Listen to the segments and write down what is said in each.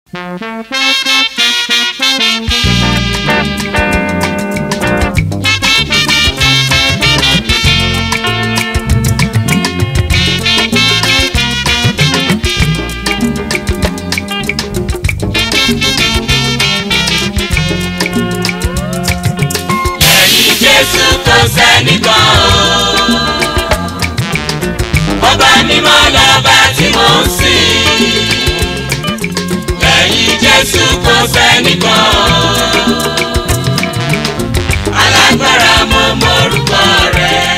Jésù kò sẹ́nìkan o, ọba mímọ́ lọ́ba tí mò ń sìn. Lẹ́yìn Jésù kò sẹ́nìkan o, alágbára mo mọ̀rúkọ rẹ̀.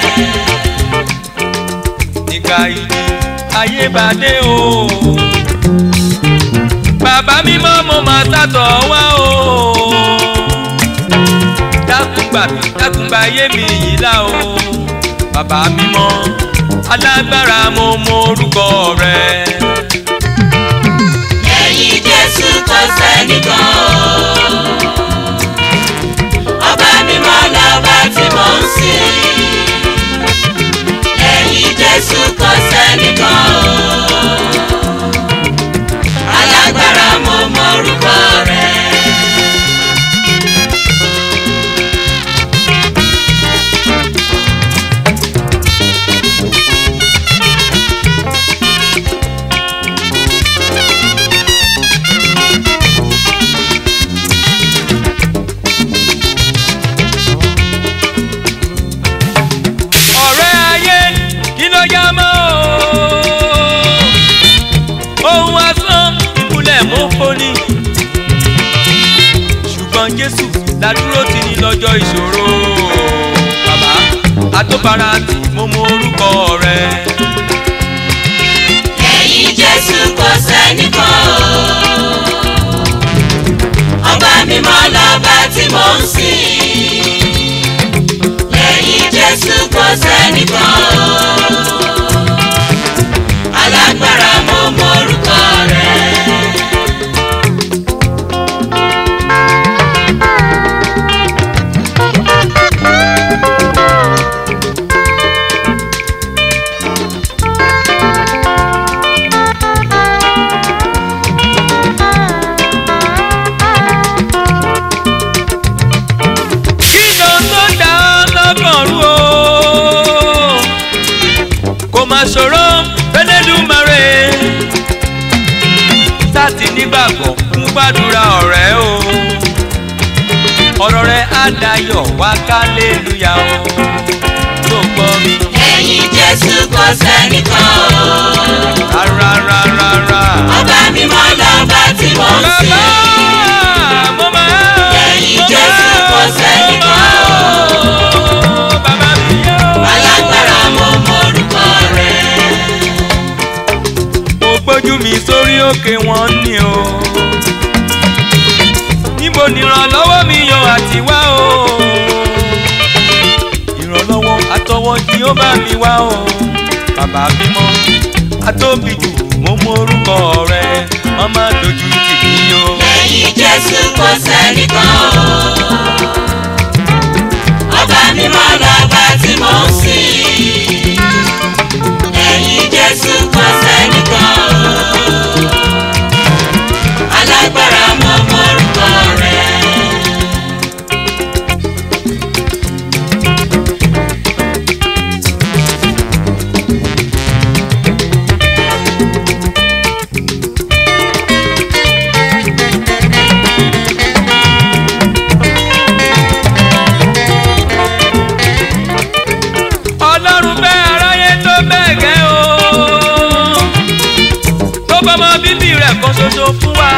Nígbà ìdí ayé bá dé o, bàbá mímọ́ mo máa sátọ̀ wá o. Dákùngbà ayé mi yìí là o, bàbá mímọ́ alágbára mo mọ orúkọ rẹ. Lẹ́yìn Jésù kò sẹ́nìkan o, ọba mímọ́ lọ́ba tí mò ń sìn. Lẹ́yìn Jésù kò sẹ́nìkan o, alágbára mo mọ orúkọ rẹ. Ṣùgbọ́n Jésù ládúró tì ní lọ́jọ́ ìṣòro. Bàbá àtọ́bára tí mo mọ orúkọ rẹ. Lẹ́yìn Jésù kò sẹ́nìkan o, ọba mímọ́ lọ́ba tí mò ń sìn. Lẹ́yìn Jésù kò sẹ́nìkan o, alágbára mo mọ orúkọ rẹ. Ṣòro Elédùmarè sáti nígbàgbọ́ fún gbàdúrà ọ̀rẹ́ o, ọ̀rọ̀ rẹ̀ á dayọ̀ wá kálélúyà o, tó gbọ́ mi. Lẹ́yìn Jésù kò sẹ́nìkan o, rárá ọba mímọ́ lọ́ba tí mò ń sìn. Lẹ́yìn Jésù kò sẹ́nìkan o, alágbára mo mọ orúkọ rẹ̀. Gbójú mi sórí òkè wọn ni o, níbo ni ìrànlọ́wọ́ mi yọ àti wá o. Ìrànlọ́wọ́ àtọwọ́ tí ó bá mi wá o, bàbá mímọ́ atóbi jù mo mọ orúkọ rẹ, wọ́n má dojú tì mí o. Lẹ́yìn Jésù kò sẹ́nìkan o, ọba mímọ́ lọ́ba tí mò ń sìn. Lẹ́yìn Jésù kò sẹ́nìkan o, alágbára mo mọ orúkọ rẹ. Bíbí rẹ̀ kan ṣoṣo fún wa,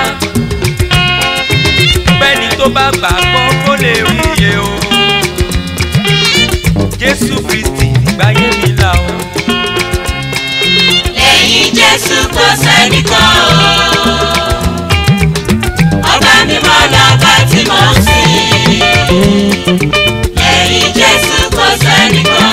bẹ́ẹ̀ni tó bá gbàgbọ́ kó lè rí iye o. Jésù Kristi gbáyé mi là o. Lẹ́yìn Jésù kò sẹ́nìkan o, ọba mímọ́ lọ́ba tí mò ń sìn. Lẹ́yìn Jésù kò sẹ́nìkan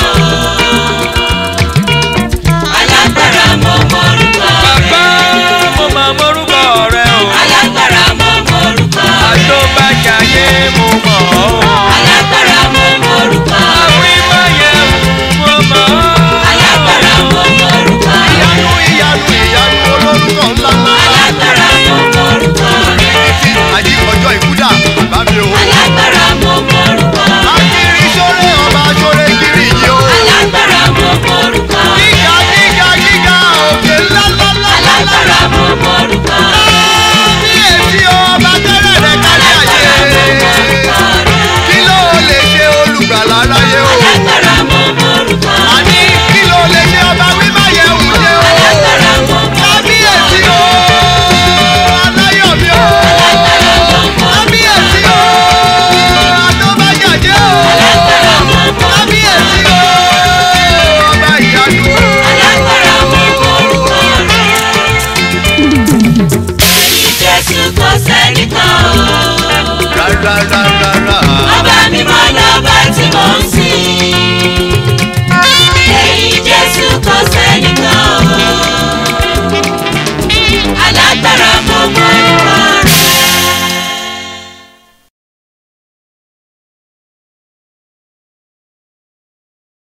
o, alágbára mo mọ orúkọ rẹ. Bàbá mo máa mọ orúkọ rẹ o. Alágbára mo mọ orúkọ rẹ. Àtọ́bàjáyé mo mọ̀ ọ́. Alágbára mo mọ orúkọ rẹ. Àwímáyé mo mọ̀ ọ́. Alágbára mo mọ orúkọ rẹ. Ìyanu olórúkọ ńlá ńlá. sẹ́nìkan o. rárá